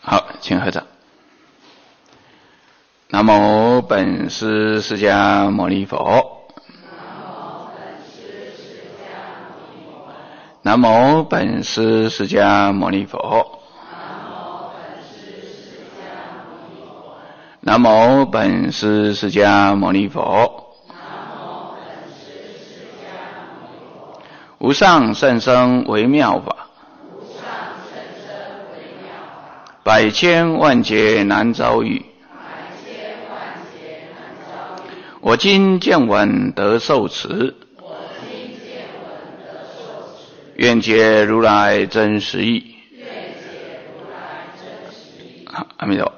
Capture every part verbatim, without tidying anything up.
好，请合掌。南无本师释迦牟尼佛。南无本师释迦牟尼佛。南无本师释迦牟尼佛。无上甚深微妙法，百千万劫难遭遇。我今见闻得受持，愿解如来真实义。好，阿弥陀。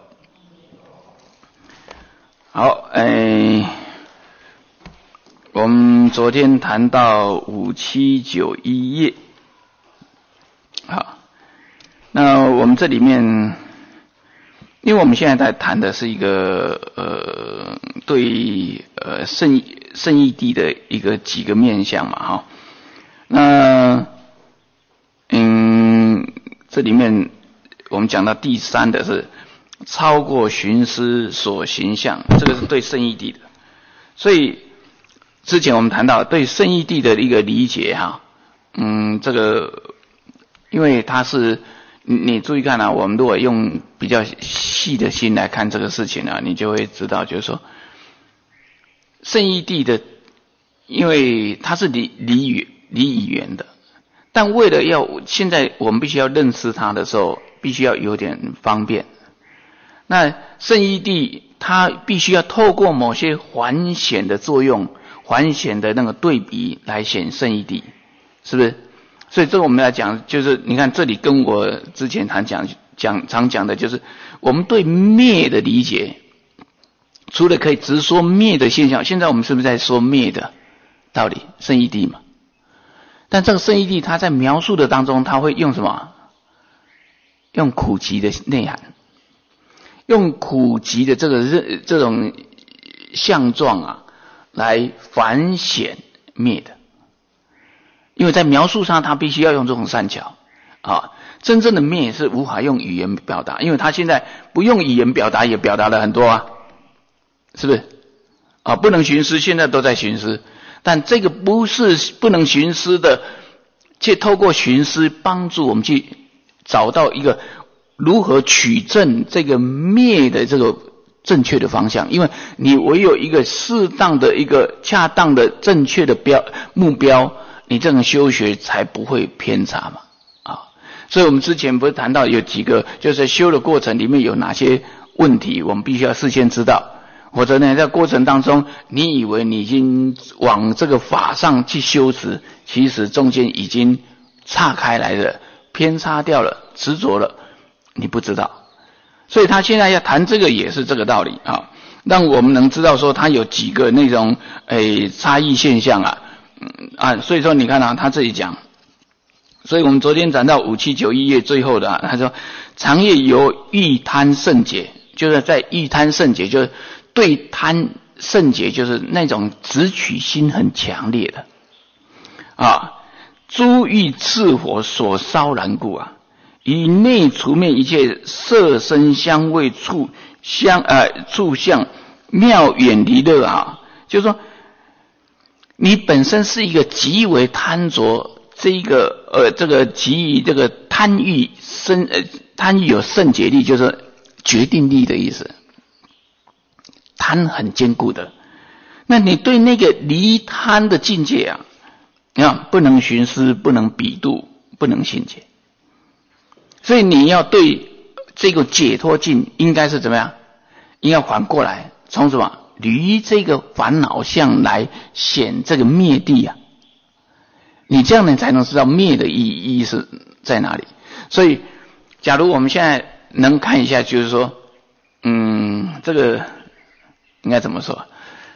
好，哎，我们昨天谈到五七九一页，好，那我们这里面，因为我们现在在谈的是一个呃对呃圣圣义谛的一个几个面向嘛，哈，那嗯这里面我们讲到第三的是超过寻思所形象，这个是对圣义谛的，所以之前我们谈到对圣义谛的一个理解哈，嗯，这个因为它是你你注意看啊，我们如果用比较细的心来看这个事情啊，你就会知道，就是说圣义谛的，因为它是离离语离语言的，但为了要现在我们必须要认识它的时候，必须要有点方便。那圣义谛它必须要透过某些环显的作用，环显的那个对比来显圣义谛，是不是？所以这个我们来讲，就是你看这里跟我之前常讲讲常讲的，就是我们对灭的理解，除了可以直说灭的现象，现在我们是不是在说灭的道理？圣义谛嘛。但这个圣义谛它在描述的当中，它会用什么？用苦集的内涵。用苦集的这个这种相状啊，来反显灭的，因为在描述上，他必须要用这种善巧啊。真正的灭是无法用语言表达，因为他现在不用语言表达，也表达了很多啊，是不是？啊，不能寻思，现在都在寻思，但这个不是不能寻思的，却透过寻思帮助我们去找到一个如何取证这个灭的这个正确的方向，因为你唯有一个适当的一个恰当的正确的标目标，你这种修学才不会偏差嘛，啊，所以我们之前不是谈到有几个，就是修的过程里面有哪些问题，我们必须要事先知道，或者呢，在过程当中，你以为你已经往这个法上去修持，其实中间已经岔开来了，偏差掉了，执着了。你不知道，所以他现在要谈这个也是这个道理啊，让我们能知道说他有几个那种诶差异现象啊，嗯啊，所以说你看啊，他这里讲，所以我们昨天讲到五七九一页最后的、啊，他说常业由欲贪胜解，就是在欲贪胜解，就是对贪胜解，就是那种执取心很强烈的啊，诸欲炽火所烧然故啊。以内除灭一切色声香味触香呃触相妙远离乐啊，就是说你本身是一个极为贪着这一个呃这个极于这个贪欲生呃贪欲有胜解力，就是决定力的意思，贪很坚固的，那你对那个离贪的境界啊，你看不能寻思，不能比度，不能信解。所以你要对这个解脱境应该是怎么样？应该反过来，从什么离这个烦恼相来显这个灭谛啊？你这样呢才能知道灭的意义是在哪里。所以，假如我们现在能看一下，就是说，嗯，这个应该怎么说？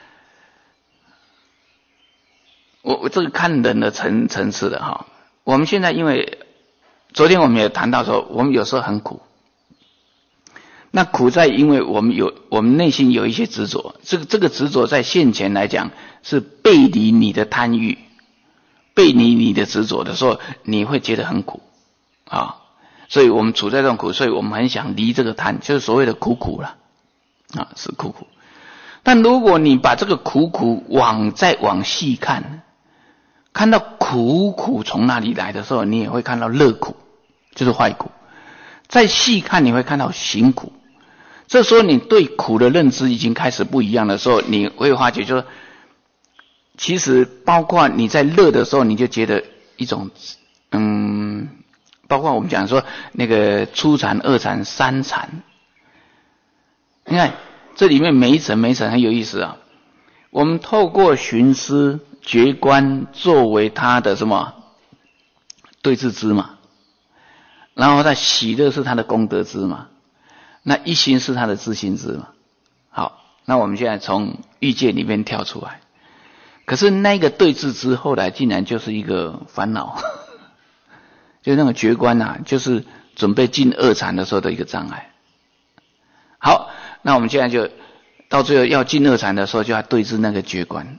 我我这个看人的层层次的哈，我们现在因为。昨天我们也谈到说，我们有时候很苦，那苦在因为我们有我们内心有一些执着，这个这个执着在现前来讲是背离你的贪欲，背离你的执着的时候，你会觉得很苦啊。 所以我们处在这种苦，所以我们很想离这个贪，就是所谓的苦苦了啊，是苦苦。但如果你把这个苦苦往再往细看，看到苦苦从哪里来的时候，你也会看到乐苦，就是坏苦。再细看，你会看到行苦。这时候你对苦的认知已经开始不一样的时候，你会发觉就是其实包括你在乐的时候，你就觉得一种嗯，包括我们讲说那个初禅、二禅、三禅，你看这里面每一层每一层很有意思啊。我们透过寻思觉观作为他的什么对治知嘛，然后他喜乐是他的功德知嘛，那一心是他的自心知嘛。好，那我们现在从欲界里面跳出来，可是那个对治知后来竟然就是一个烦恼，就那个觉观啊，就是准备进二禅的时候的一个障碍。好，那我们现在就到最后要进二禅的时候，就要对治那个觉观。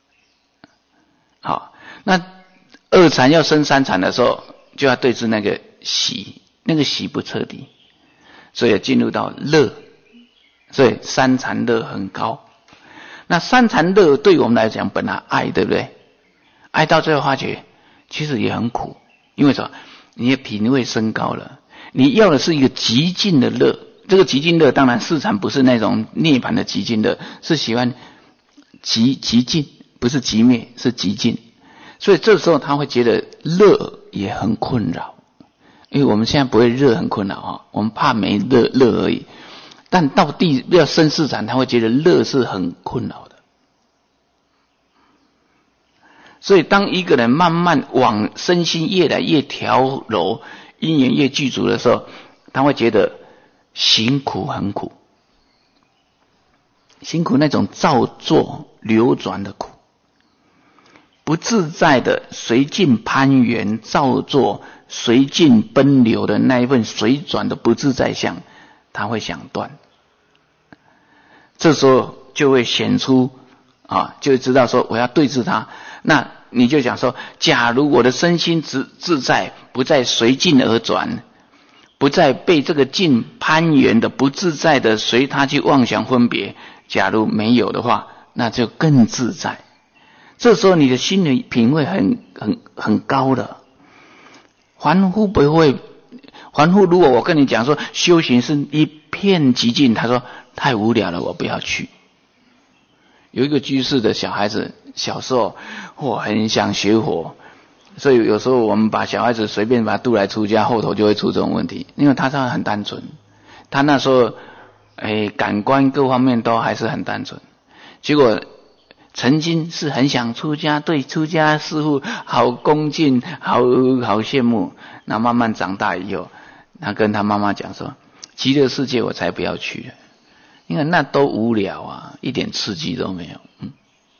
好，那二禅要升三禅的时候，就要对治那个喜，那个喜不彻底，所以进入到乐，所以三禅乐很高。那三禅乐对我们来讲本来爱，对不对？爱到最后发觉其实也很苦，因为什么？你的品位升高了，你要的是一个极尽的乐。这个极尽乐当然四禅不是那种涅槃的极尽乐，是喜欢极极尽，不是极灭，是极尽。所以这时候他会觉得乐也很困扰，因为我们现在不会热很困扰啊，我们怕没热热而已。但到地要升四禅，他会觉得乐是很困扰的。所以当一个人慢慢往身心越来越调柔，因缘越具足的时候，他会觉得行苦很苦，辛苦那种造作流转的苦，不自在的随境攀缘造作随境奔流的那一份随转的不自在相，他会想断。这时候就会显出啊，就知道说我要对治他。那你就讲说，假如我的身心自自在，不再随境而转，不再被这个境攀缘的不自在的随他去妄想分别，假如没有的话，那就更自在。这时候你的心理品位很很很高的。凡夫不会，凡夫如果我跟你讲说修行是一片寂静，他说太无聊了，我不要去。有一个居士的小孩子，小时候我很想学佛，所以有时候我们把小孩子随便把他渡来出家，后头就会出这种问题，因为他他很单纯，他那时候哎感官各方面都还是很单纯，结果曾经是很想出家，对出家师父好恭敬，好好羡慕。那慢慢长大以后，他跟他妈妈讲说，极乐世界我才不要去了，因为那都无聊啊，一点刺激都没有。嗯，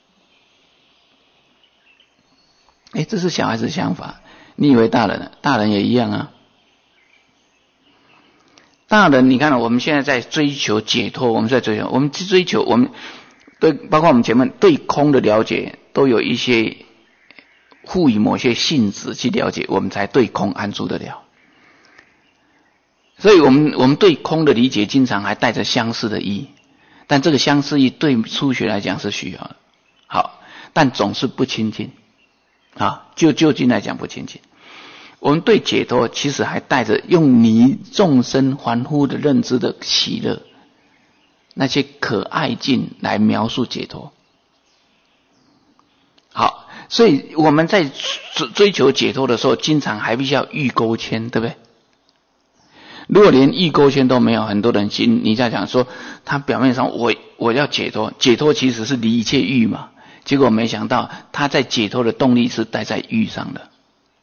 哎，这是小孩子想法，你以为大人呢？大人也一样啊。大人，你看我们现在在追求解脱，我们在追求，我们追求我们对，包括我们前面对空的了解，都有一些赋予某些性质去了解，我们才对空安住得了。所以我们我们对空的理解经常还带着相似的意，但这个相似意对初学来讲是需要的。好，但总是不亲近啊，就就近来讲不亲近。我们对解脱其实还带着用你众生凡夫的认知的喜乐，那些可爱境来描述解脱。好，所以我们在追求解脱的时候，经常还必须要欲勾牵，对不对？如果连欲勾牵都没有，很多人心你在讲说，他表面上我我要解脱，解脱其实是离一切欲嘛，结果没想到他在解脱的动力是带在欲上的，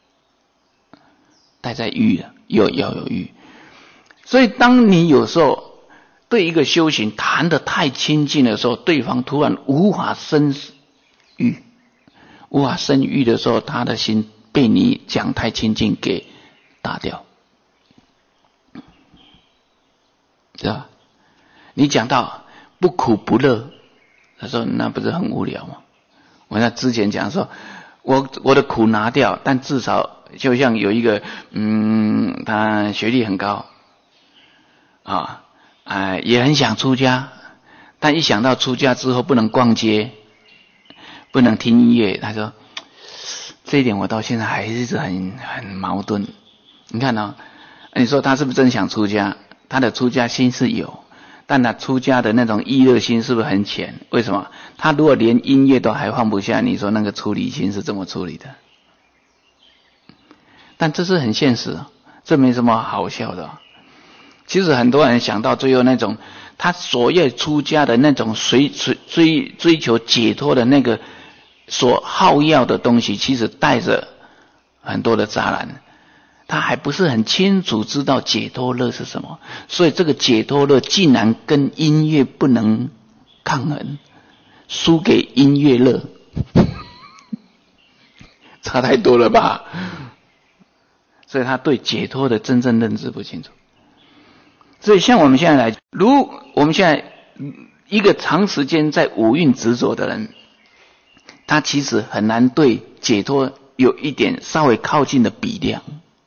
带在欲的，又要有欲。所以当你有时候对一个修行谈得太亲近的时候，对方突然无法生欲，无法生欲的时候，他的心被你讲太亲近给打掉，知道吧？你讲到不苦不乐，他说那不是很无聊吗？我那之前讲说，我我的苦拿掉，但至少就像有一个嗯，他学历很高啊，哎，也很想出家，但一想到出家之后不能逛街，不能听音乐，他说这一点我到现在还是很很矛盾。你看哦，你说他是不是真想出家？他的出家心是有，但他出家的那种意乐心是不是很浅？为什么？他如果连音乐都还放不下，你说那个出离心是怎么处理的？但这是很现实，这没什么好笑的。其实很多人想到最后那种他所谓出家的那种追追追求解脱的那个所好要的东西，其实带着很多的杂染，他还不是很清楚知道解脱乐是什么，所以这个解脱乐竟然跟音乐不能抗衡，输给音乐乐，差太多了吧？所以他对解脱的真正认知不清楚。所以像我们现在来，如我们现在一个长时间在五蕴执着的人，他其实很难对解脱有一点稍微靠近的比量，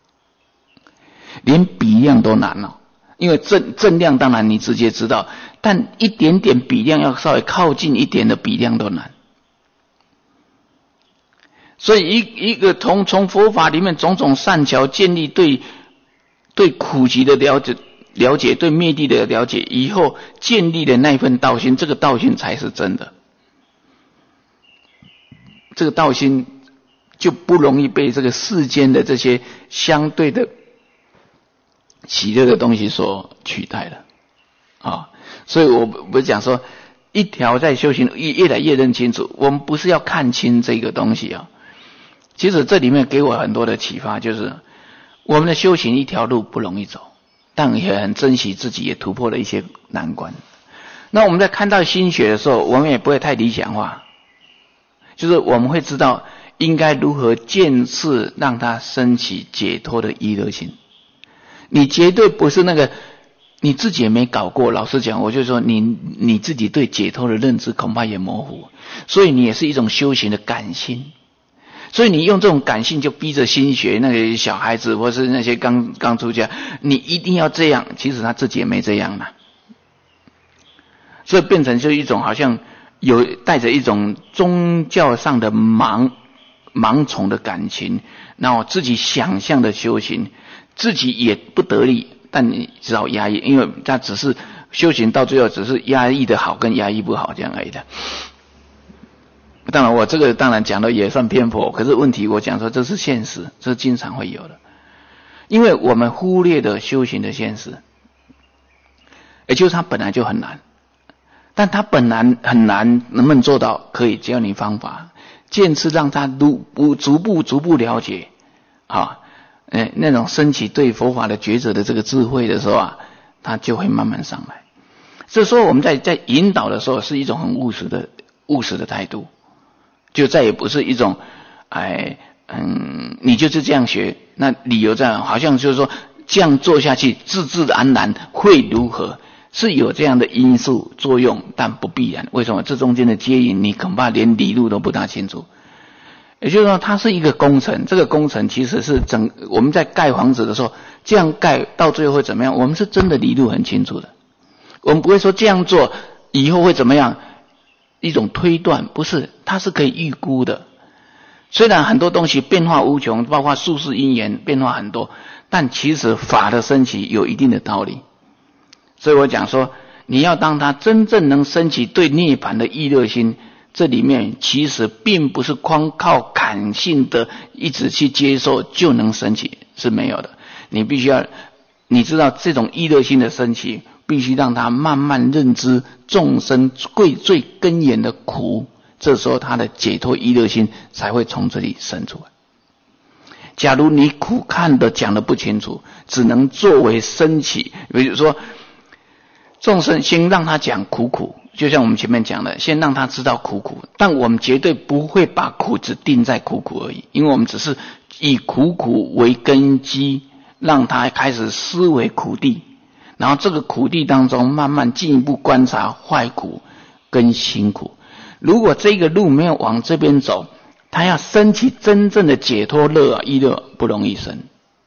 连比量都难了。因为正正量当然你直接知道，但一点点比量要稍微靠近一点的比量都难。所以一一个从从佛法里面种种善巧建立对对苦集的了解了解，对灭地的了解以后建立的那份道心，这个道心才是真的。这个道心就不容易被这个世间的这些相对的喜乐的东西所取代了啊！所以我不是讲说一条在修行越越来越认清楚，我们不是要看清这个东西啊。其实这里面给我很多的启发，就是我们的修行一条路不容易走，但也很珍惜自己也突破了一些难关。那我们在看到心学的时候，我们也不会太理想化，就是我们会知道应该如何渐次让它升起解脱的意乐心。你绝对不是那个你自己也没搞过，老实讲，我就说你你自己对解脱的认知恐怕也模糊，所以你也是一种修行的感性。所以你用这种感性就逼着心学那个小孩子或是那些刚刚出家，你一定要这样，其实他自己也没这样嘛。所以变成就一种好像有带着一种宗教上的盲盲从的感情，然后自己想象的修行，自己也不得力，但你只好压抑，因为他只是修行到最后只是压抑的好跟压抑不好这样而已的。当然我这个当然讲的也算偏颇，可是问题我讲说这是现实，这是经常会有的，因为我们忽略的修行的现实，也就是它本来就很难，但它本来很难，能不能做到？可以，只要你方法渐次让它逐步逐步逐步了解啊，哎，那种升起对佛法的抉择的这个智慧的时候啊，它就会慢慢上来。所以说我们在在引导的时候是一种很务实的务实的态度，就再也不是一种哎嗯你就是这样学，那理由这样，好像就是说这样做下去自自然然会如何，是有这样的因素作用，但不必然。为什么？这中间的接引你恐怕连理路都不大清楚。也就是说它是一个工程，这个工程其实是整我们在盖房子的时候，这样盖到最后会怎么样，我们是真的理路很清楚的，我们不会说这样做以后会怎么样，一种推断，不是，它是可以预估的。虽然很多东西变化无穷，包括术士因缘变化很多，但其实法的升起有一定的道理。所以我讲说，你要当它真正能升起对涅槃的意乐心，这里面其实并不是光靠感性的一直去接受就能升起，是没有的。你必须要你知道这种意乐心的升起，必须让他慢慢认知众生最最根源的苦，这时候他的解脱意乐心才会从这里生出来。假如你苦看的讲的不清楚，只能作为升起，比如说众生先让他讲苦苦，就像我们前面讲的，先让他知道苦苦，但我们绝对不会把苦只定在苦苦而已，因为我们只是以苦苦为根基，让他开始思维苦地，然后这个苦地当中慢慢进一步观察坏苦跟辛苦。如果这个路没有往这边走， 他要升起真正的解脱乐啊，意乐不容易生。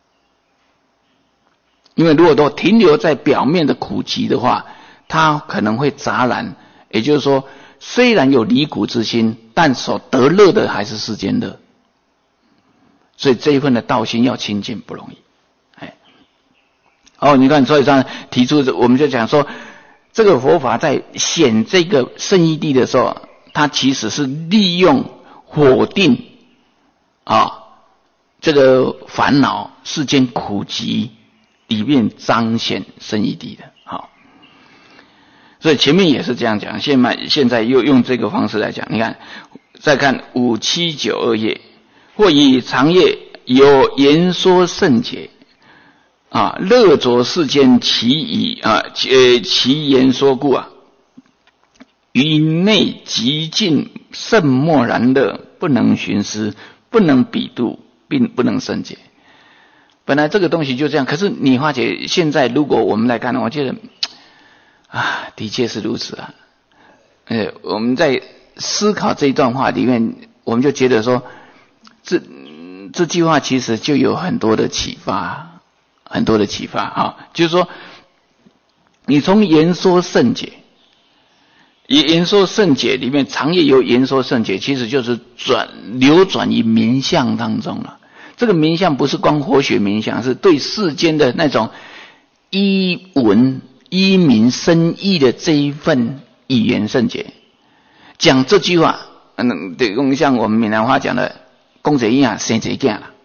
因为如果都停留在表面的苦集的话，他可能会杂染，也就是说，虽然有离苦之心，但所得乐的还是世间乐。所以这一份的道心要清净不容易。哎，哦，你看，所以上提出，我们就讲说，这个佛法在显这个圣义谛的时候，它其实是利用否定啊这个烦恼世间苦集里面彰显圣义谛的。好，所以前面也是这样讲，现在现在又用这个方式来讲。你看，再看五七九二页，或以长夜有言说圣解啊，乐着世间其以啊呃其言说故啊，于内极尽甚默然乐，不能寻思，不能比度，并不能圣解。本来这个东西就这样，可是你发觉现在如果我们来看，我觉得啊，的确是如此啊。呃，我们在思考这一段话里面，我们就觉得说，这这句话其实就有很多的启发，很多的启发啊。就是说，你从言说圣解，言说圣解里面，长夜有言说圣解，其实就是转流转于名相当中了。这个名相不是光活学名相，是对世间的那种依文依名生义的这一份语言圣解。讲这句话，嗯，对，用像我们闽南话讲的，公者一样生一囝了，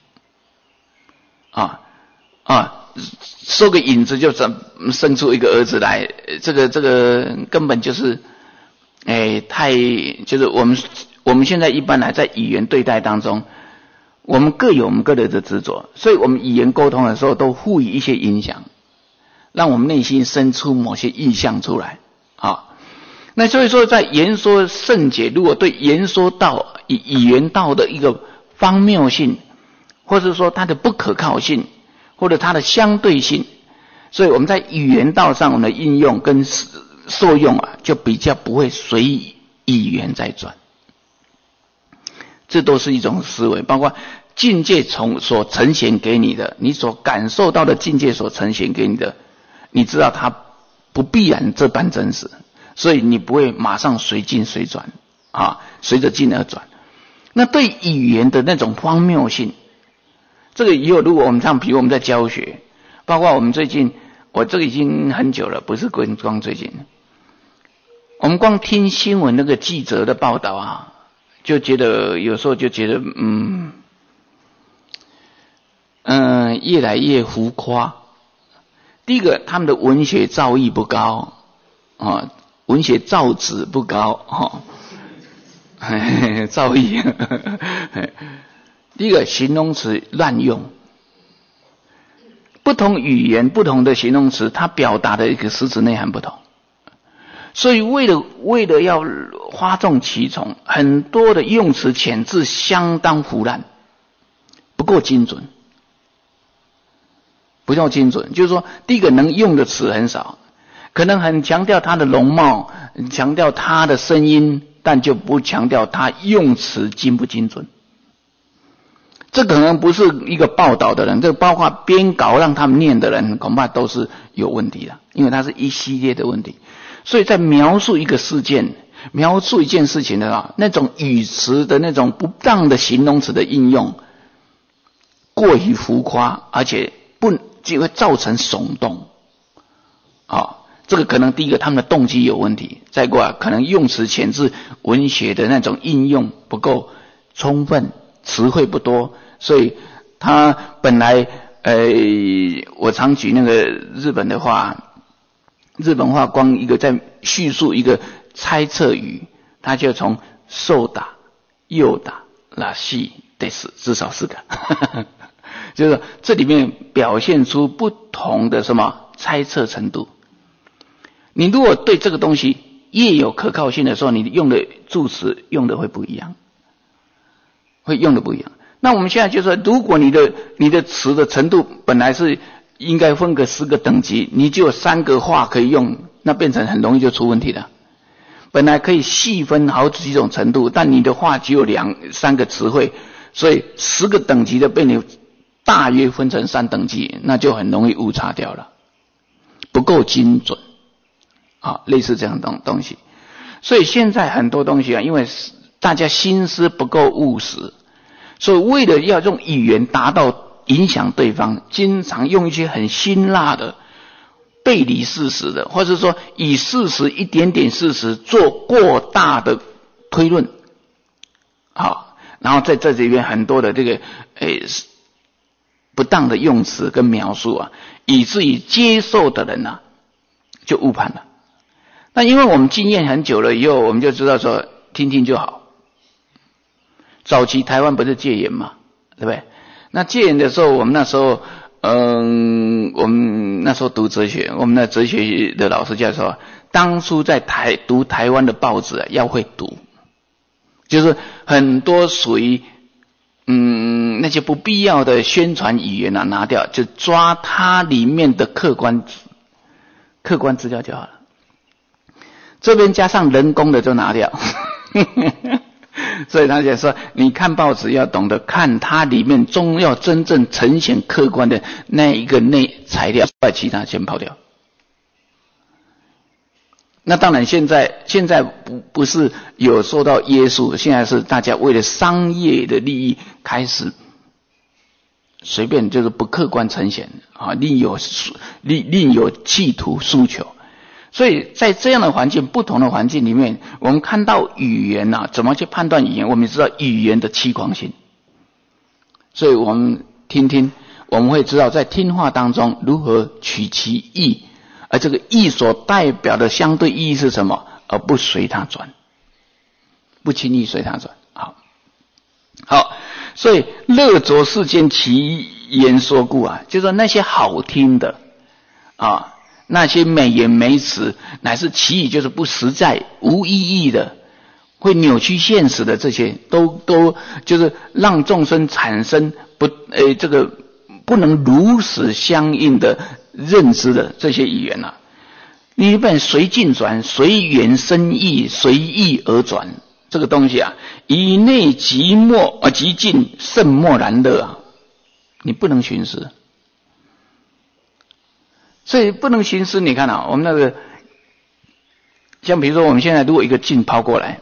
啊啊，说个影子就生出一个儿子来，这个这个根本就是，哎，太就是我们我们现在一般来在语言对待当中。我们各有我们各人的执着，所以我们语言沟通的时候都赋予一些影响，让我们内心生出某些意象出来啊。那所以说，在言说圣解，如果对言说道以语言道的一个荒谬性，或者说它的不可靠性，或者它的相对性，所以我们在语言道上我们的应用跟受用啊，就比较不会随语言在转。这都是一种思维，包括境界从所呈现给你的，你所感受到的境界所呈现给你的，你知道它不必然这般真实，所以你不会马上随境随转啊，随着境而转。那对语言的那种荒谬性，这个以后如果我们像比如我们在教学，包括我们最近，我这个已经很久了，不是光最近，我们光听新闻那个记者的报道啊，就觉得有时候就觉得嗯嗯、呃、越来越浮夸。第一个，他们的文学造诣不高啊，文学造诣不高哈，造诣。第一个，形容词滥用，不同语言不同的形容词，它表达的一个实质内涵不同。所以为了为了要哗众取宠，很多的用词遣字相当胡乱，不够精准，不够精准。就是说，第一个能用的词很少，可能很强调它的容貌，强调它的声音，但就不强调它用词精不精准。这可能不是一个报道的人，这包括编稿让他们念的人，恐怕都是有问题的，因为它是一系列的问题。所以在描述一个事件、描述一件事情的啊，那种语词的那种不当的形容词的应用，过于浮夸，而且不就会造成耸动。啊，这个可能第一个他们的动机有问题，再过来可能用词遣字文学的那种应用不够充分，词汇不多，所以他本来呃，我常举那个日本的话。日本话光一个在叙述一个猜测语，它就从受打、诱打、拉西得死至少四个，就是这里面表现出不同的什么猜测程度。你如果对这个东西越有可靠性的时候，你用的助词用的会不一样，会用的不一样。那我们现在就说，如果你的你的词的程度本来是应该分个十个等级，你就有三个话可以用，那变成很容易就出问题了。 本来可以细分好几种程度，但你的话只有两三个词汇，所以十个等级的被你大约分成三等级，那就很容易误差掉了，不够精准啊，类似这样的东西。所以现在很多东西啊，因为大家心思不够务实，所以为了要用语言达到影响对方，经常用一些很辛辣的背离事实的，或者说以事实一点点事实做过大的推论，好，然后在这里面很多的这个诶不当的用词跟描述啊，以至于接受的人啊就误判了。那因为我们经验很久了以后，我们就知道说听听就好。早期台湾不是戒严嘛，对不对？那戒严的时候，我们那时候嗯，我们那时候读哲学，我们的哲学的老师教授，当初在台读台湾的报纸啊，要会读，就是很多属于嗯那些不必要的宣传语言啊拿掉，就抓它里面的客观客观资料就好了。这边加上人工的就拿掉，所以他就说，你看报纸要懂得看它里面中要真正呈现客观的那一个内材料，把其他先抛掉。那当然现在现在不不是有受到约束，现在是大家为了商业的利益开始随便就是不客观呈现啊，另有另另有企图诉求。所以在这样的环境，不同的环境里面，我们看到语言啊，怎么去判断语言？我们知道语言的欺狂性，所以我们听听，我们会知道在听话当中如何取其意，而这个意所代表的相对意义是什么，而不随它转，不轻易随它转。好，好，所以乐着世间其言说故啊，就是说那些好听的啊。那些美言美词，乃是其意就是不实在、无意义的，会扭曲现实的，这些都都就是让众生产生不呃这个不能如实相应的认知的这些语言啊，你本随境转，随缘生意，随意而转，这个东西啊，以内即默啊即静，甚默然乐啊，你不能寻思。所以不能寻思，你看啊，我们那个，像比如说我们现在如果一个劲抛过来，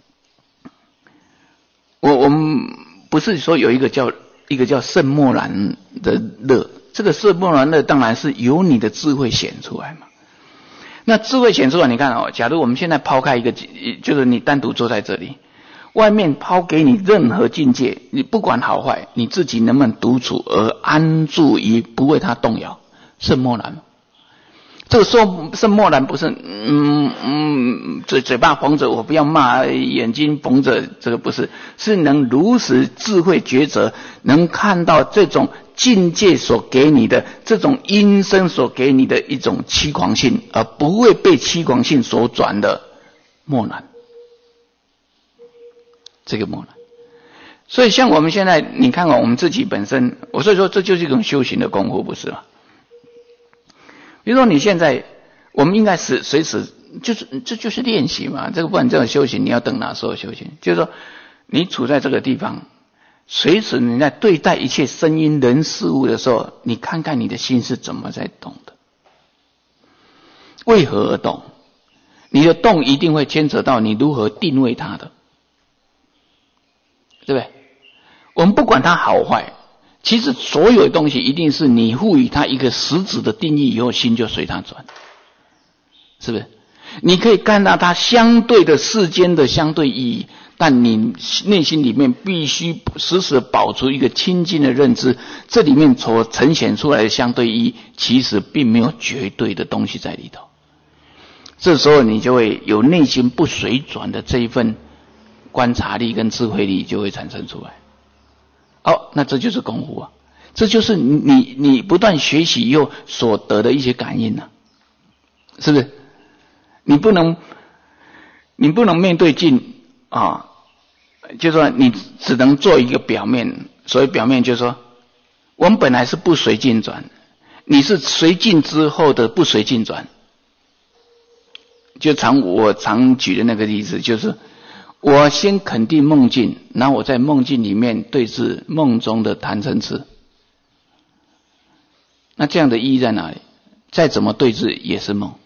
我我们不是说有一个叫一个叫甚默然的乐，这个甚默然乐当然是由你的智慧显出来嘛。那智慧显出来，你看哦，假如我们现在抛开一个，就是你单独坐在这里，外面抛给你任何境界，你不管好坏，你自己能不能独处而安住于不为它动摇，甚默然。这个说甚默然不是嗯嗯嘴嘴巴缝着我不要骂，眼睛缝着，这个不是，是能如实智慧抉择，能看到这种境界所给你的这种因声所给你的一种欺狂性，而不会被欺狂性所转的默然，这个默然。所以像我们现在你看看我们自己本身，我所以说这就是一种修行的功夫，不是吗？比如说你现在，我们应该是随时就是这就是练习嘛。这个不然这种修行，你要等哪时候修行？就是说，你处在这个地方，随时你在对待一切声音、人、事物的时候，你看看你的心是怎么在动的，为何而动？你的动一定会牵扯到你如何定位它的，对不对？我们不管它好坏。其实所有东西一定是你赋予它一个实质的定义以后，心就随它转，是不是？你可以看到它相对的世间的相对意义，但你内心里面必须时时保持一个清净的认知，这里面所呈现出来的相对意义，其实并没有绝对的东西在里头。这时候你就会有内心不随转的这一份观察力跟智慧力就会产生出来。哦，那这就是功夫啊，这就是你你不断学习以后所得的一些感应啊，是不是？你不能你不能面对镜啊，就是说你只能做一个表面，所谓表面就是说，我们本来是不随镜转，你是随镜之后的不随镜转， 就常我常举的那个例子，就是我先肯定梦境，然后我在梦境里面对峙梦中的贪嗔痴。那这样的意义在哪里？再怎么对峙也是梦。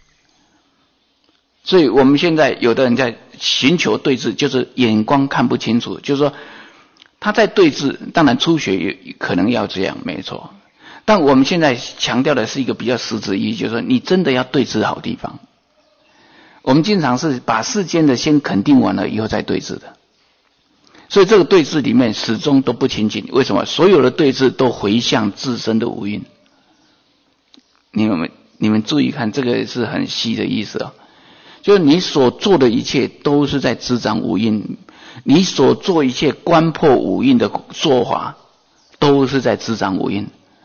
所以我们现在有的人在寻求对峙，就是眼光看不清楚，就是说他在对峙，当然初学也可能要这样，没错。但我们现在强调的是一个比较实质意义，就是说你真的要对峙好地方。我们经常是把世间的先肯定完了以后再对峙的，所以这个对峙里面始终都不清净。为什么？所有的对峙都回向自身的无因。你们你们注意看，这个是很细的意思啊、哦。就是你所做的一切都是在滋长五蕴，你所做一切观破五蕴的做法都是在滋长五蕴，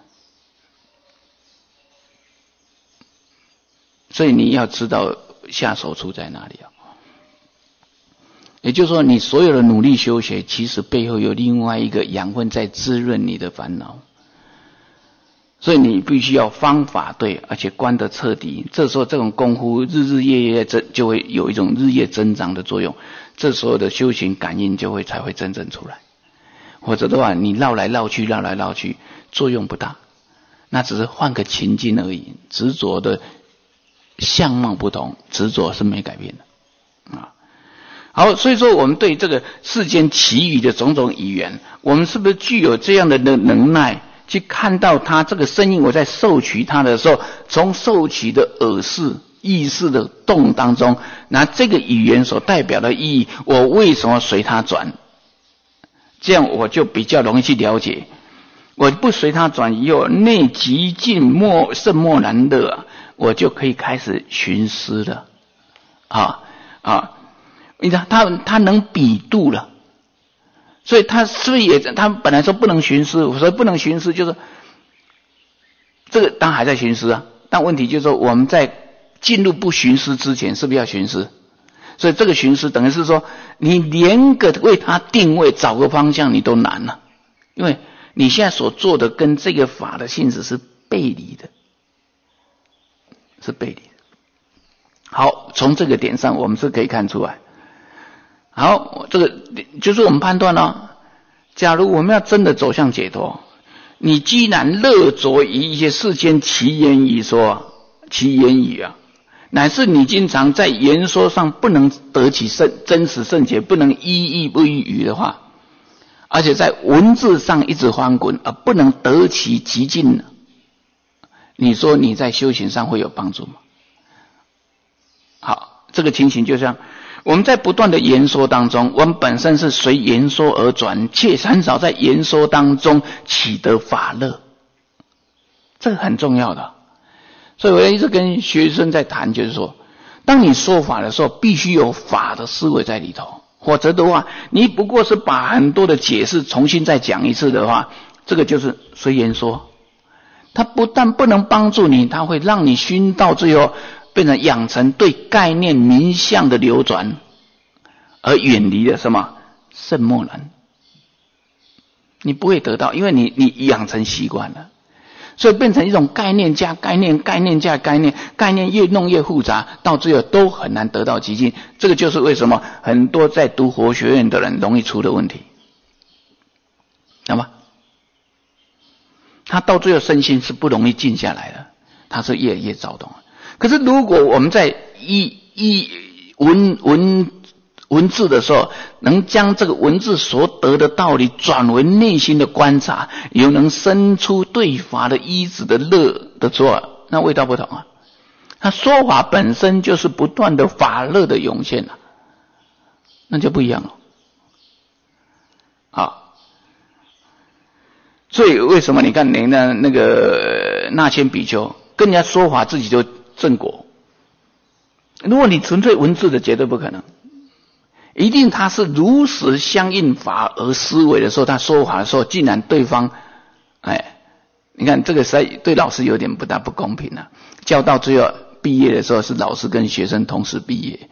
所以你要知道下手处在哪里啊。也就是说，你所有的努力修学，其实背后有另外一个养分在滋润你的烦恼。所以你必须要方法对，而且观得彻底。这时候这种功夫日日夜夜增，就会有一种日夜增长的作用。这时候的修行感应就会才会真正出来。或者的话，你绕来绕去，绕来绕去，作用不大。那只是换个情境而已。执着的相貌不同，执着是没改变的啊。好，所以说我们对这个世间其余的种种语言，我们是不是具有这样的能耐？去看到它这个声音，我在受取它的时候，从受取的耳识意识的动当中，拿这个语言所代表的意义，我为什么随它转？这样我就比较容易去了解。我不随它转以后，内极静默甚默然乐，我就可以开始寻思了。啊啊，你看他他能比度了。所以他是不是也他本来说不能寻思，所以不能寻思就是这个当然还在寻思啊，但问题就是说我们在进入不寻思之前是不是要寻思？所以这个寻思等于是说你连个为他定位找个方向你都难了，因为你现在所做的跟这个法的性质是背离的，是背离的。好，从这个点上我们是可以看出来。好，这个就是我们判断了，假如我们要真的走向解脱，你既然乐着于一些世间奇言语说，奇言语啊，乃是你经常在言说上不能得其圣真实圣洁，不能依义不依语的话，而且在文字上一直翻滚而不能得其极尽，你说你在修行上会有帮助吗？好，这个情形就像我们在不断的言说当中，我们本身是随言说而转，却很少在言说当中取得法乐，这个很重要的。所以我一直跟学生在谈，就是说当你说法的时候必须有法的思维在里头，否则的话你不过是把很多的解释重新再讲一次的话，这个就是随言说，它不但不能帮助你，它会让你熏到最后变成养成对概念名相的流转，而远离了什么甚默然。你不会得到，因为你你养成习惯了，所以变成一种概念加概念，概念加概念，概念越弄越复杂，到最后都很难得到极尽。这个就是为什么很多在读佛学院的人容易出的问题，好吗？他到最后身心是不容易静下来的，他是越来越躁动。可是如果我们在一一文文文字的时候，能将这个文字所得的道理转为内心的观察，又能生出对法的依止的乐的做，那味道不同啊。他说法本身就是不断的法乐的涌现啊，那就不一样了。好，所以为什么你看你那那个那千比丘跟人家说法自己就正果，如果你纯粹文字的绝对不可能，一定他是如实相应法而思维的时候，他说法的时候竟然对方哎，你看这个实在对老师有点不大不公平啊。教到最后毕业的时候是老师跟学生同时毕业，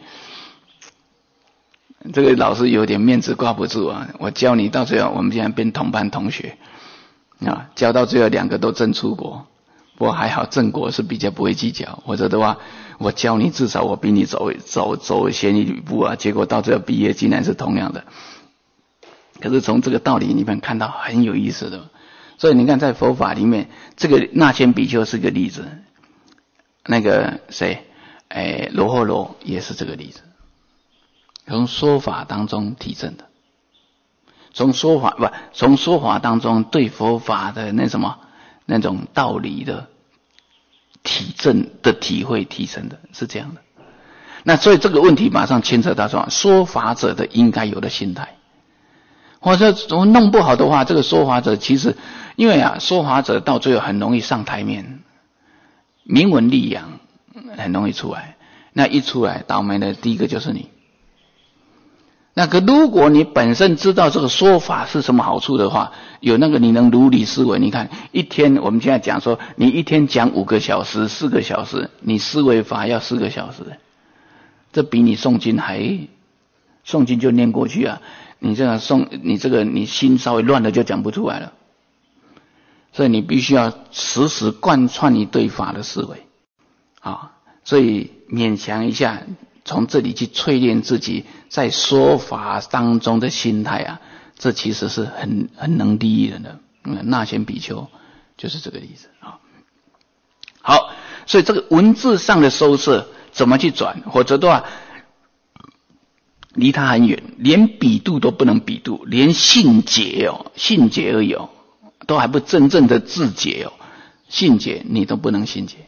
这个老师有点面子挂不住啊。我教你到最后我们现在变同班同学啊，教到最后两个都真出国， 不过还好正果是比较不会计较，否则的话我教你至少我比你走走走先一步啊，结果到最后毕业竟然是同样的。可是从这个道理里面看到很有意思的，所以你看在佛法里面，这个那千比丘是个例子，那个谁，哎，罗睺罗也是这个例子，从说法当中提证的，从说法不从说法当中对佛法的那什么那种道理的体证的体会提升的，是这样的。那所以这个问题马上牵扯到什么？说法者的应该有的心态。或者我弄不好的话，这个说法者其实因为啊，说法者到最后很容易上台面，名闻利养很容易出来。那一出来，倒霉的第一个就是你。那个如果你本身知道这个说法是什么好处的话，有那个你能如理思维。你看一天，我们现在讲说，你一天讲五个小时、四个小时，你思维法要四个小时，这比你诵经还，诵经就念过去啊。你这样诵，你这个你心稍微乱了就讲不出来了。所以你必须要时时贯穿你对法的思维啊。所以勉强一下，从这里去淬炼自己在说法当中的心态啊，这其实是很很能利益人的。嗯，那仙比丘就是这个例子啊。好，所以这个文字上的收摄怎么去转，或者的话离他很远，连比度都不能比度，连信解哦，信解而已哦，都还不真正的自解哦，信解你都不能信解。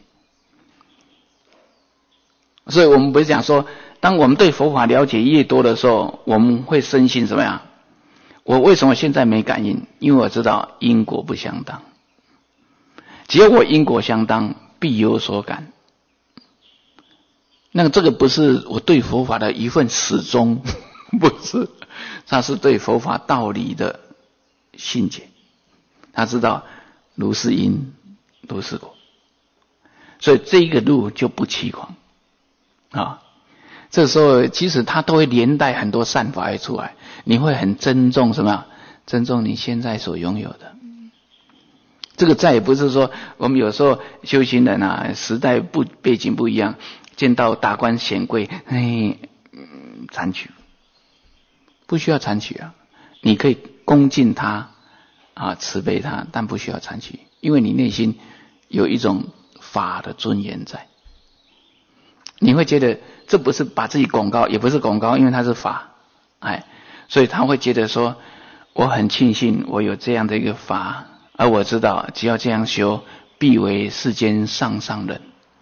所以我们不是讲说，当我们对佛法了解越多的时候，我们会深信什么呀？我为什么现在没感应？因为我知道因果不相当。只要我因果相当，必有所感。那个这个不是我对佛法的一份始终，不是，他是对佛法道理的信解。他知道如是因，如是果，所以这个路就不欺狂啊。这时候其实他都会连带很多善法会出来，你会很珍重什么？珍重你现在所拥有的。这个再也不是说我们有时候修行人啊，时代不背景不一样，见到达官显贵，哎，残取，不需要残取啊，你可以恭敬他啊，慈悲他，但不需要残取，因为你内心有一种法的尊严在。你会觉得这不是把自己拱高，也不是拱高，因为它是法，哎，所以他会觉得说，我很庆幸我有这样的一个法。而我知道，只要这样修，必为世间上上人。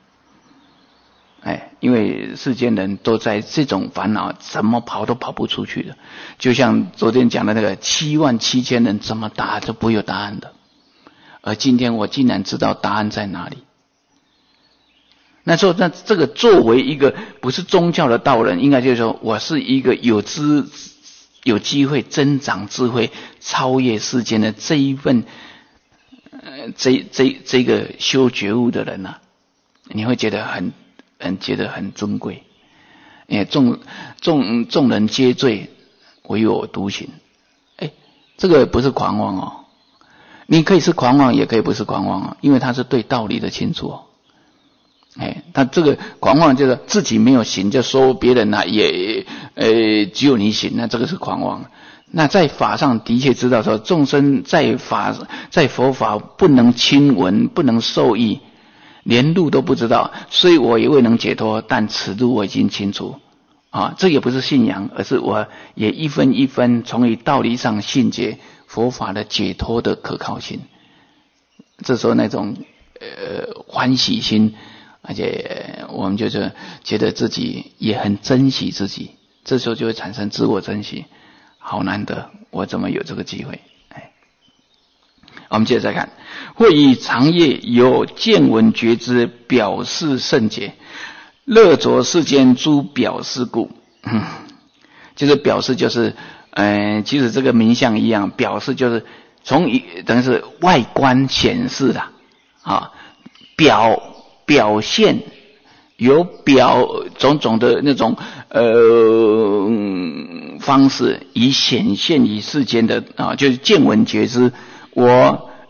哎，因为世间人都在这种烦恼，怎么跑都跑不出去的。就像昨天讲的那个七万七千人，怎么答都不会有答案的。而今天我竟然知道答案在哪里。那说，那这个作为一个不是宗教的道人，应该就是说我是一个有知、有机会增长智慧、超越世间的这一份。呃，这这这个修觉悟的人啊，你会觉得很很觉得很尊贵。哎，众众众人皆醉，唯我独醒。哎，这个不是狂妄哦，你可以是狂妄，也可以不是狂妄哦，因为他是对道理的清楚哦。哎，他这个狂妄就是自己没有醒，就说别人啊也呃只有你醒，那这个是狂妄。那在法上的确知道说，众生在法在佛法不能亲闻，不能受益，连路都不知道，所以我也未能解脱，但此路我已经清楚啊。这也不是信仰，而是我也一分一分从以道理上信解佛法的解脱的可靠性。这时候那种呃欢喜心，而且我们就是觉得自己也很珍惜自己，这时候就会产生自我珍惜。好难得，我怎么有这个机会？哎，我们接着再看，或以长夜有见闻觉知，表示圣解，乐着世间诸表示故。嗯，就是表示就是，呃，其实这个名相一样，表示就是从等于是外观显示的啊，表表现。有表种种的那种呃、嗯、方式，以显现于世间的啊，就是见闻觉知。我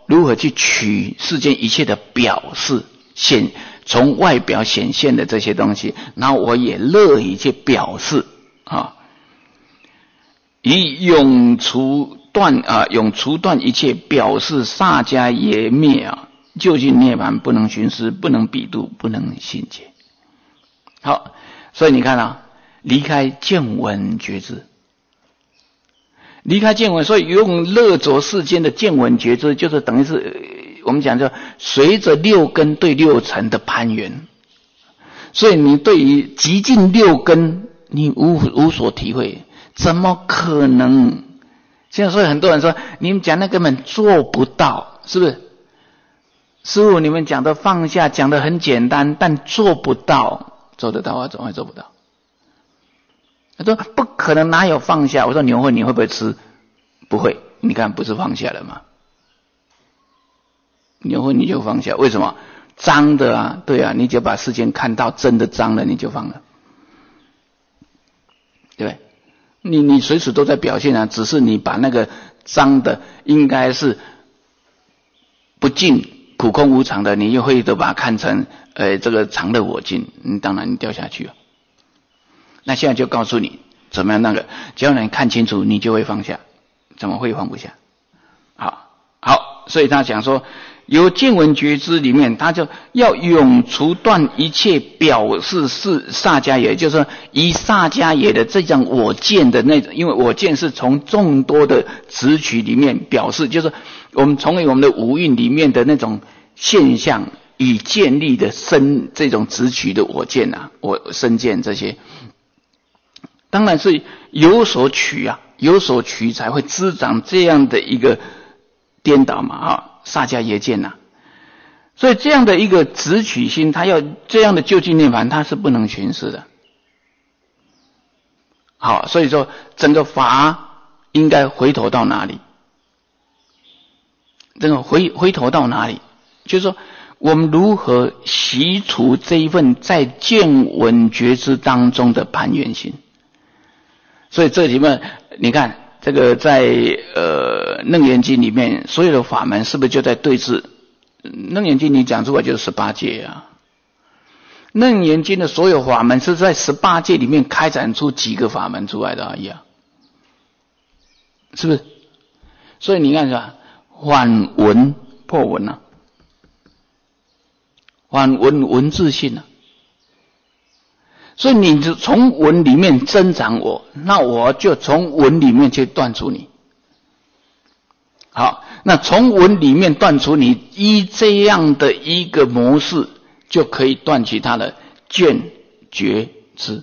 如何去取世间一切的表示显，从外表显现的这些东西，然后我也乐意去表示啊，以永除断啊，永除断一切表示萨迦耶灭啊，究竟涅槃不能寻思，不能比度，不能信解。好，所以你看啊，离开见闻觉知，离开见闻，所以用乐着世间的见闻觉知，就是等于是我们讲叫随着六根对六尘的攀缘。所以你对于极尽六根，你无无所体会，怎么可能？现在所以很多人说，你们讲那根本做不到，是不是？师父，你们讲的放下，讲的很简单，但做不到。做得到啊？怎么会做不到？他说不可能，哪有放下？我说牛会你会不会吃？不会，你看不是放下了吗？牛会你就放下，为什么？脏的啊，对啊，你只要把世间看到真的脏了，你就放了，对不对？你你随时都在表现啊，只是你把那个脏的应该是不净苦空无常的，你又会都把它看成呃这个常乐我净，你当然你掉下去了。那现在就告诉你怎么样那个，只要你看清楚，你就会放下。怎么会放不下？好，好，所以他讲说，由见闻觉知里面，他就要永除断一切表示是萨迦耶，就是说以萨迦耶的这种我见的那种，因为我见是从众多的执取里面表示，就是我们从我们的五蕴里面的那种现象以建立的身这种执取的我见啊，我身见这些，当然是有所取啊，有所取才会滋长这样的一个颠倒嘛啊，萨迦耶见呐。所以这样的一个执取心，他要这样的究竟涅槃，他是不能寻思的。好，所以说整个法应该回头到哪里？这个回回头到哪里？就是说，我们如何习除这一份在见闻觉知当中的攀缘心？所以这里面，你看这个在呃《楞严经》里面，所有的法门是不是就在对治？《楞严经》你讲出来就是十八界啊。《楞严经》的所有法门是在十八界里面开展出几个法门出来的而已啊，是不是？所以你看是吧？反文破文啊，反文文字性啊。所以你从文里面增长我，那我就从文里面去断除你。好，那从文里面断除你，依这样的一个模式，就可以断其他的见觉知，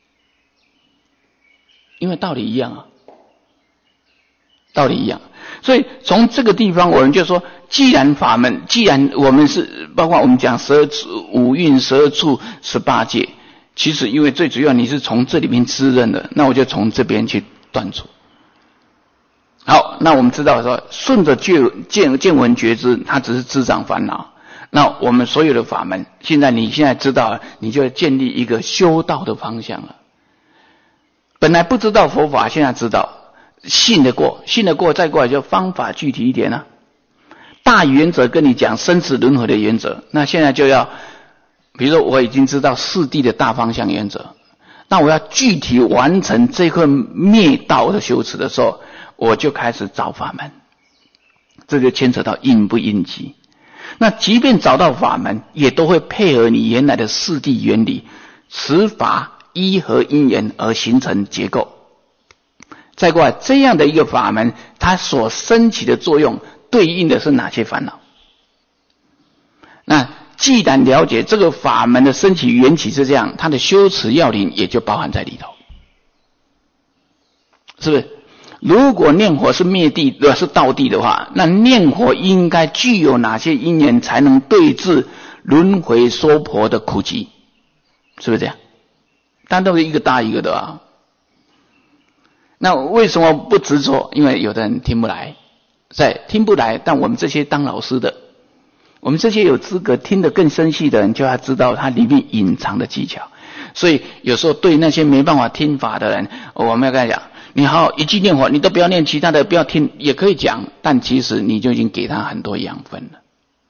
因为道理一样啊，道理一样。所以从这个地方，我们就说，既然法门，既然我们是包括我们讲十二五蕴、十二处、十八界。其实因为最主要你是从这里面滋润的，那我就从这边去断除。好，那我们知道说顺着见见见闻觉知，它只是滋长烦恼。那我们所有的法门，现在你现在知道了，你就建立一个修道的方向了。本来不知道佛法，现在知道，信得过，信得过再过来就方法具体一点啊。大原则跟你讲生死轮回的原则，那现在就要比如说我已经知道四谛的大方向原则，那我要具体完成这份灭道的修持的时候，我就开始找法门，这就牵扯到应不应机。那即便找到法门，也都会配合你原来的四谛原理，此法依合因缘而形成结构。再过来这样的一个法门，它所升起的作用对应的是哪些烦恼？那既然了解这个法门的升起缘起是这样，它的修持要领也就包含在里头，是不是？如果念佛是灭地，呃是道地的话，那念佛应该具有哪些因缘才能对治轮回娑婆的苦集？是不是这样？但都是一个搭一个的啊。那为什么不执着？因为有的人听不来，在听不来，但我们这些当老师的，我们这些有资格听得更深细的人，就要知道它里面隐藏的技巧。所以有时候对那些没办法听法的人，我们要跟他讲， 你好好一句念佛，你都不要念，其他的不要听，也可以讲，但其实你就已经给他很多养分了。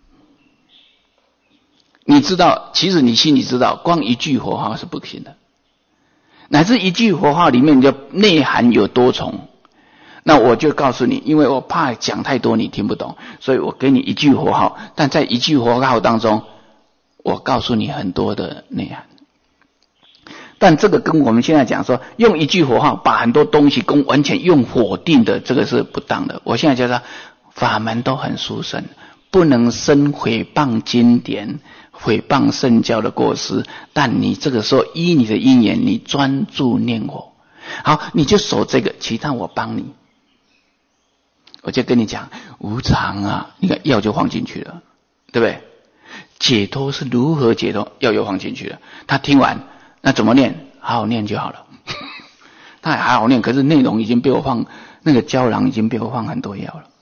你知道，其实你心里知道，光一句佛号是不行的，乃至一句佛号里面的内涵有多重。那我就告诉你，因为我怕讲太多你听不懂，所以我给你一句佛号，但在一句佛号当中，我告诉你很多的内涵。但这个跟我们现在讲说，用一句佛号把很多东西跟完全用否定的，这个是不当的。我现在叫他法门都很殊胜，不能生毁谤经典、毁谤圣教的过失，但你这个时候依你的因缘，你专注念佛，好，你就守这个，其他我帮你。我就跟你讲无常啊，你看药就放进去了，对不对？解脱是如何解脱，药又放进去了。他听完，那怎么念？好好念就好了。他还好好念，可是内容已经被我放，那个胶囊已经被我放很多药了。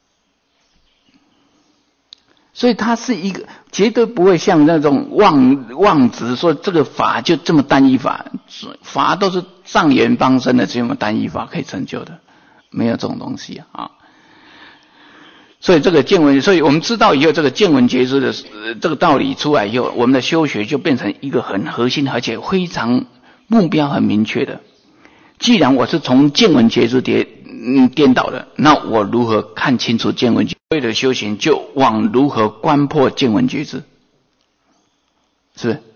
所以它是一个绝对不会像那种妄妄执说这个法就这么单一法，法都是障缘帮身的，只有单一法可以成就的，没有这种东西啊。所以这个见闻，所以我们知道以后这个见闻觉知的、呃、这个道理出来以后，我们的修学就变成一个很核心而且非常目标很明确的。既然我是从见闻觉知颠嗯颠倒的，那我如何看清楚见闻觉知？为了修行，就往如何观破见闻觉知，是不是？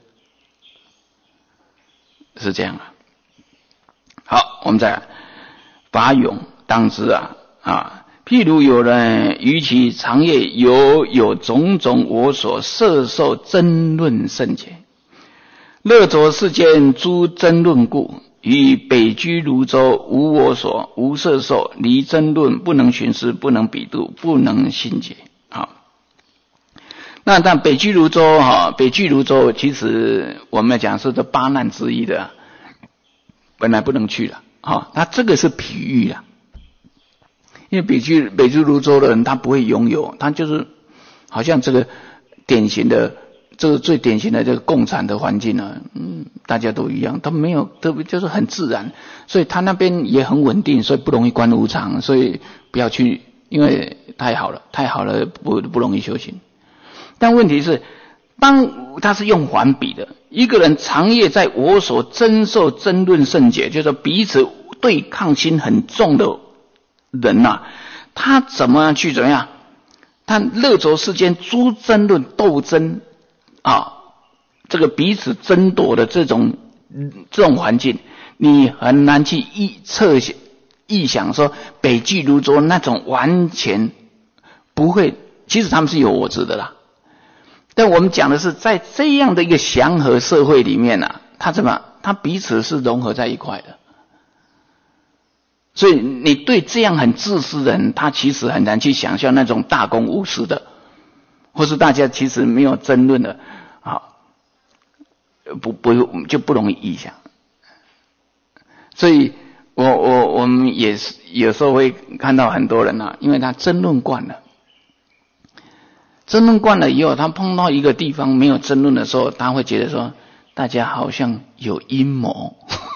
是这样啊。好，我们再来法勇当知啊啊。譬如有人于其长夜犹有种种我所摄受争论甚解，乐着世间诸争论故，于北居如州无我所，无摄受，离争论，不能寻思，不能比度，不能信解。好，那但北居如州哈，北居如州其实我们讲是这八难之一的，本来不能去了。好，那这个是譬喻啦。因为北居北居如州的人，他不会拥有，他就是好像这个典型的，这个最典型的这个共产的环境啊，嗯，大家都一样，他没有，特别就是很自然，所以他那边也很稳定，所以不容易观无常，所以不要去，因为太好了，太好了，不不容易修行。但问题是，当他是用环比的，一个人长夜在我所争受争论甚解，就是彼此对抗心很重的人呐、啊，他怎么去怎么样？他乐着世间诸争论斗争啊，这个彼此争夺的这种这种环境，你很难去臆测臆想说北居如州那种完全不会，其实他们是有我执的啦。但我们讲的是在这样的一个祥和社会里面啊，他怎么他彼此是融合在一块的。所以你对这样很自私的人，他其实很难去想象那种大公无私的，或是大家其实没有争论的啊，不不就不容易臆想。所以我我我们也是有时候会看到很多人啊，因为他争论惯了，争论惯了以后，他碰到一个地方没有争论的时候，他会觉得说大家好像有阴谋。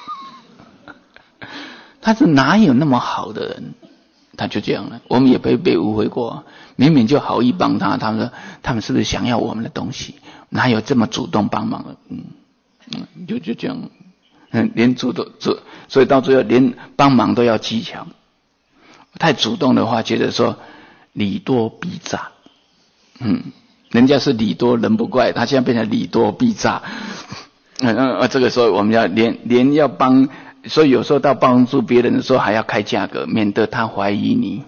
他是哪有那么好的人，他就这样了。我们也被被误会过，明明就好意帮他，他们说他们是不是想要我们的东西？哪有这么主动帮忙的？嗯嗯，就就这样，嗯，连主动主，所以到最后连帮忙都要技巧。太主动的话，觉得说礼多必诈，嗯，人家是礼多人不怪，他现在变成礼多必诈。嗯嗯，这个时候我们要连连要帮。所以有时候到帮助别人的时候还要开价格，免得他怀疑你。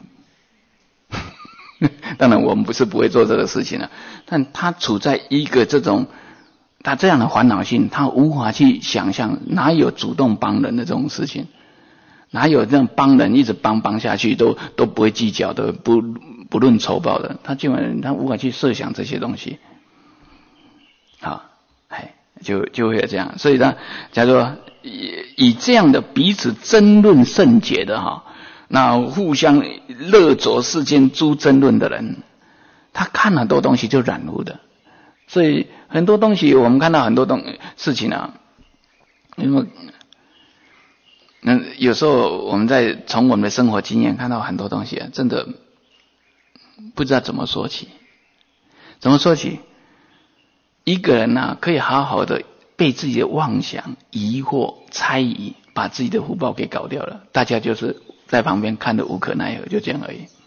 当然我们不是不会做这个事情了，但他处在一个这种他这样的烦恼性，他无法去想象哪有主动帮人的这种事情，哪有这样帮人一直帮帮下去都都不会计较的，不不论酬报的，他基本上他无法去设想这些东西。好，哎，就就会这样，所以呢，假如说以以这样的彼此争论甚解的哈，那互相乐着世间诸争论的人，他看很多东西就染污的。所以很多东西我们看到很多东事情啊，因为那有时候我们在从我们的生活经验看到很多东西啊，真的不知道怎么说起。怎么说起？一个人啊，可以好好的被自己的妄想、疑惑、猜疑，把自己的福报给搞掉了。大家就是在旁边看得无可奈何，就这样而已。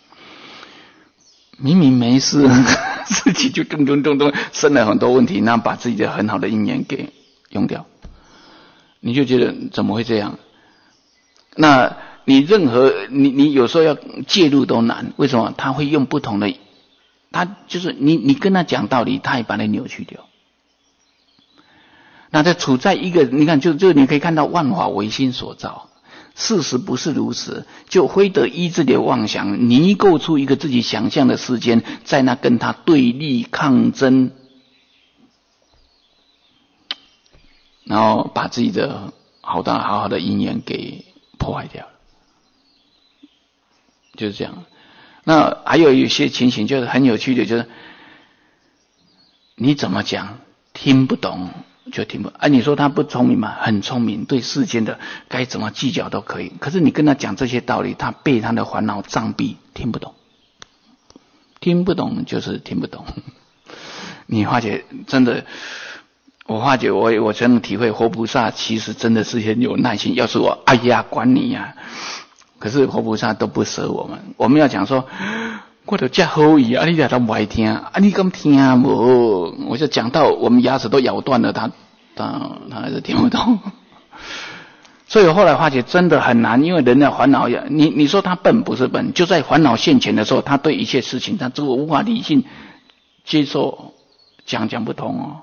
明明没事，自己就咚咚咚咚生了很多问题，那把自己的很好的因缘给用掉，你就觉得怎么会这样？那你任何你你有时候要介入都难，为什么？他会用不同的，他就是你你跟他讲道理，他也把你扭曲掉。那在处在一个你看就就你可以看到万法唯心所造。事实不是如此，就非得依自己的妄想拟构出一个自己想象的世间，在那跟他对立抗争，然后把自己的好大好好的因缘给破坏掉了，就是这样。那还有一些情形就是很有趣的，就是你怎么讲听不懂。就听不啊？你说他不聪明吗？很聪明，对世间的该怎么计较都可以。可是你跟他讲这些道理，他被他的烦恼障蔽，听不懂。听不懂就是听不懂。你化解真的，我化解我我才能体会，活菩萨其实真的是很有耐心。要是我，哎呀，管你呀、啊！可是活菩萨都不舍我们。我们要讲说。我都这好意啊，你俩都不爱听啊，你敢听无？我就讲到我们牙齿都咬断了，他他他还是听不懂。所以我后来发觉真的很难，因为人的烦恼呀，你你说他笨不是笨，就在烦恼现前的时候，他对一切事情他这个无法理性接受，讲讲不通哦。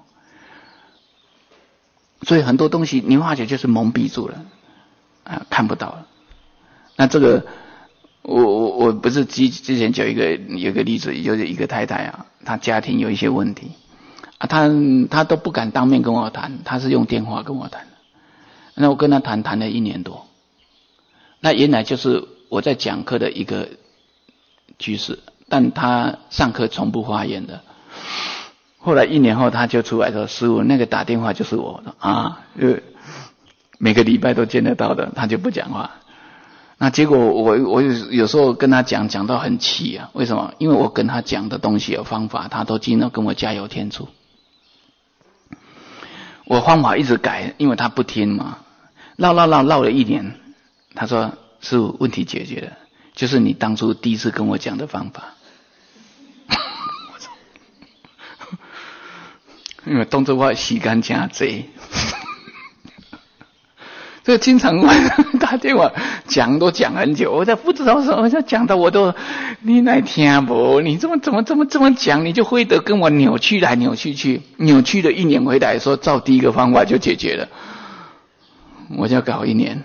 所以很多东西你发觉就是蒙蔽住了啊，看不到了。那这个。我我我不是之之前就有一个有一个例子，就是一个太太啊，她家庭有一些问题啊，她她都不敢当面跟我谈，她是用电话跟我谈。那我跟她谈谈了一年多，那原来就是我在讲课的一个居士，但她上课从不发言的。后来一年后，她就出来说：“师父，那个打电话就是我的啊，呃，每个礼拜都见得到的。”她就不讲话。那结果我我有时候跟他讲讲到很气啊，为什么？因为我跟他讲的东西有方法，他都经常跟我加油添醋。我方法一直改，因为他不听嘛，唠唠唠唠了一年，他说：“师父，问题解决了，就是你当初第一次跟我讲的方法。”因为当作我时间真多。所以经常打电话讲都讲很久，我在不知道什么，就讲到我都你来听不？你怎么怎么怎么这么讲？你就会得跟我扭曲来扭曲去，扭曲了一年回来说照第一个方法就解决了，我就要搞一年，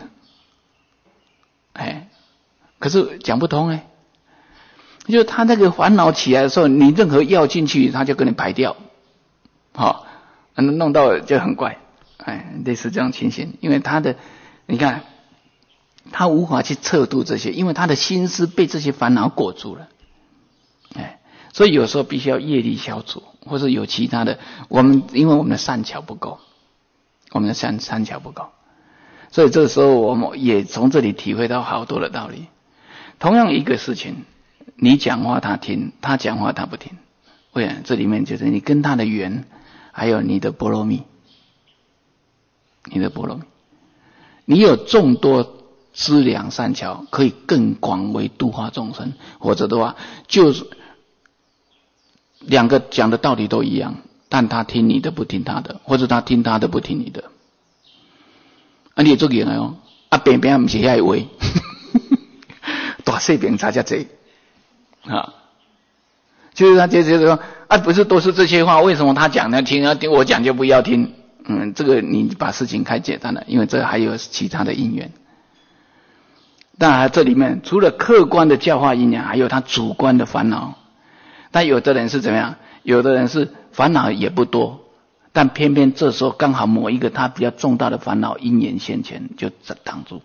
哎，可是讲不通哎，就他那个烦恼起来的时候，你任何药进去，他就跟你排掉，好、哦，弄到就很怪。哎，类似这样情形，因为他的，你看，他无法去测度这些，因为他的心思被这些烦恼裹住了。哎，所以有时候必须要业力消除，或者有其他的。我们因为我们的善巧不够，我们的善善巧不够，所以这个时候我们也从这里体会到好多的道理。同样一个事情，你讲话他听，他讲话他不听，为什么？这里面就是你跟他的缘，还有你的波罗蜜。你的波罗蜜，你有众多资粮善巧，可以更广为度化众生。或者的话，就是两个讲的道理都一样，但他听你的不听他的，或者他听他的不听你的。啊，你也做个人哦，啊，偏偏不是遐话，大细饼差价济啊，就是他就是说啊，不是都是这些话，为什么他讲的听，啊，我讲就不要听？嗯，这个你把事情开简单了，因为这还有其他的因缘。当然，这里面除了客观的教化因缘，还有他主观的烦恼。但有的人是怎么样？有的人是烦恼也不多，但偏偏这时候刚好某一个他比较重大的烦恼因缘现前，就挡住。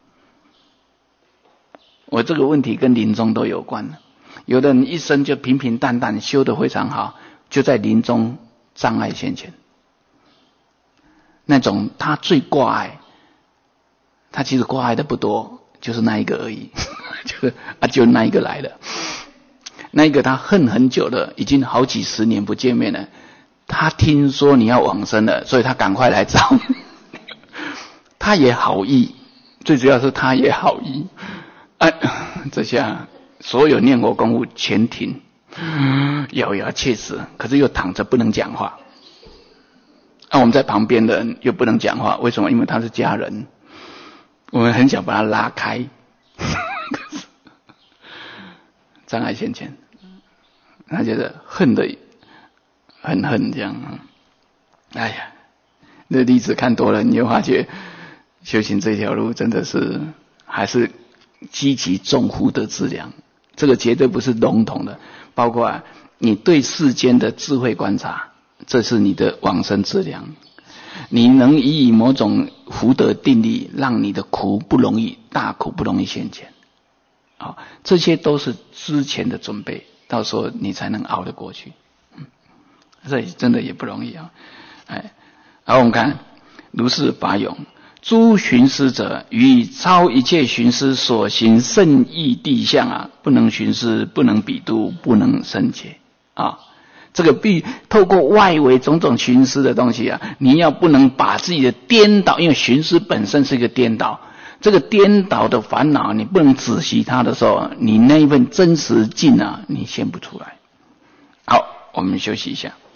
我这个问题跟临终都有关。有的人一生就平平淡淡，修得非常好，就在临终障碍现前。那种他最挂碍， 他其实挂碍的不多，就是那一个而已，就是啊，就那一个来了。那一个他恨很久了，已经好几十年不见面了。他听说你要往生了，所以他赶快来找你。他也好意，最主要是他也好意。哎，这下所有念佛功夫全停，咬牙切齿，可是又躺着不能讲话。那、啊、我们在旁边的人又不能讲话，为什么？因为他是家人，我们很想把他拉开。障碍现前，他觉得恨的很恨这样。哎呀，这例子看多了，你就发觉修行这条路真的是还是积极重福德资粮，这个绝对不是笼统的。包括、啊、你对世间的智慧观察，这是你的往生资粮。你能以某种福德定力，让你的苦不容易，大苦不容易现前。好，这些都是之前的准备，到时候你才能熬得过去。嗯，这真的也不容易啊！哎，好，我们看如是法勇，诸寻思者，于超一切寻思所行圣义谛相啊，不能寻思，不能比度，不能生解啊。这个必透过外围种种寻思的东西啊，你要不能把自己的颠倒，因为寻思本身是一个颠倒。这个颠倒的烦恼，你不能仔细它的时候，你那一份真实境啊，你现不出来。好，我们休息一下。